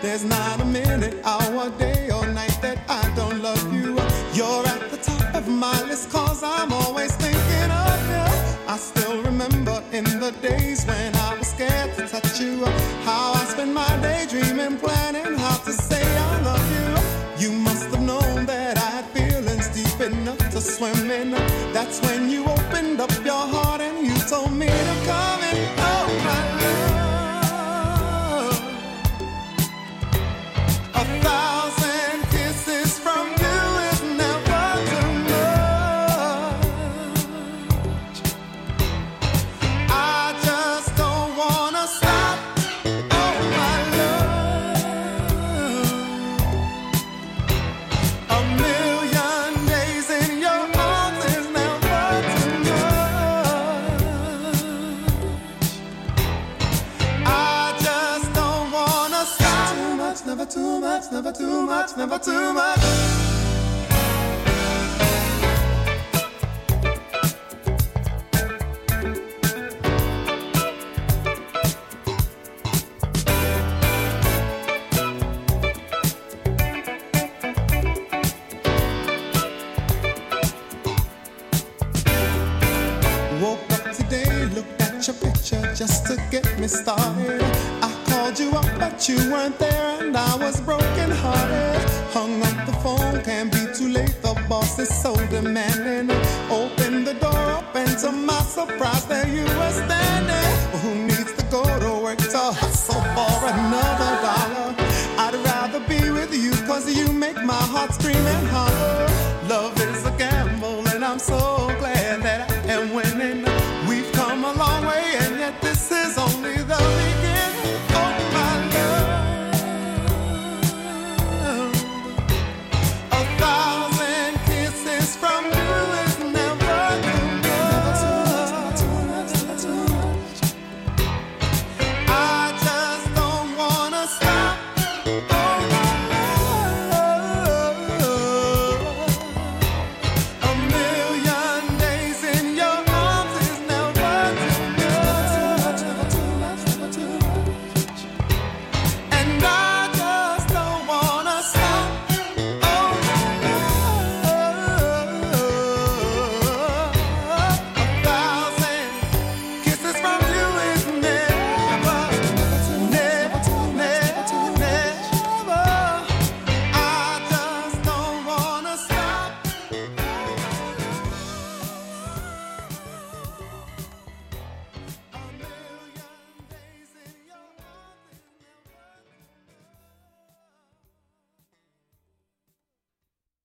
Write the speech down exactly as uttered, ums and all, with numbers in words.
There's not a minute, hour, day or night that I don't love you. You're at the top of my list cause I'm always thinking of you. I still remember in the days when I was scared to touch you, how I spent my day dreaming, planning how to say I love you. You must have known that I had feelings deep enough to swim in. That's when you opened up your heart and you told me to come in. Oh my love, a thousand kisses from you is never too much. I just don't wanna stop. Oh my love, a million days in your arms is never too much. I just don't wanna stop. Too much, never too much, never too much, never too much. Woke up today, looked at your picture just to get me started. I called you up, but you weren't there, and I was broken hearted. Hung up the phone, can't be too late. The boss is so demanding. Opened the door up, and to my surprise, there you were standing. Who needs to go to work to